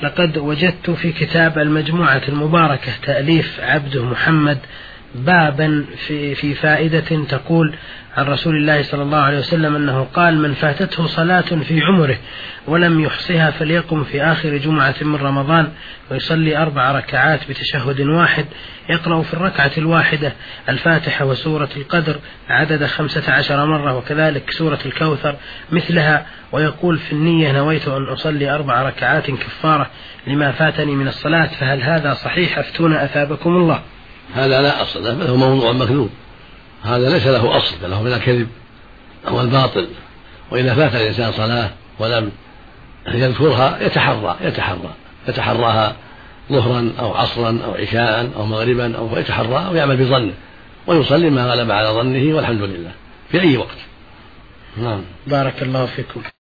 لقد وجدت في كتاب المجموعة المباركة تأليف عبده محمد بابا في فائدة تقول عن رسول الله صلى الله عليه وسلم أنه قال: من فاتته صلاة في عمره ولم يحصها فليقم في آخر جمعة من رمضان ويصلي 4 ركعات بتشهد واحد، يقرأ في الركعة الواحدة الفاتحة وسورة القدر عدد 15 مرة، وكذلك سورة الكوثر مثلها، ويقول في النية: نويت أن أصلي 4 ركعات كفارة لما فاتني من الصلاة. فهل هذا صحيح؟ أفتونا أثابكم الله. هذا لا أصل له، بل هو موضوع مكذوب، هذا ليس له أصل، بل هو من الكذب أو الباطل. وإذا فات الإنسان صلاة ولم يذكرها يتحراها ظهرا أو عصرا أو عشاء أو مغربا، أو يتحرى أو يعمل بظنه ويصلي ما غلب على ظنه، والحمد لله في أي وقت. بارك الله فيكم.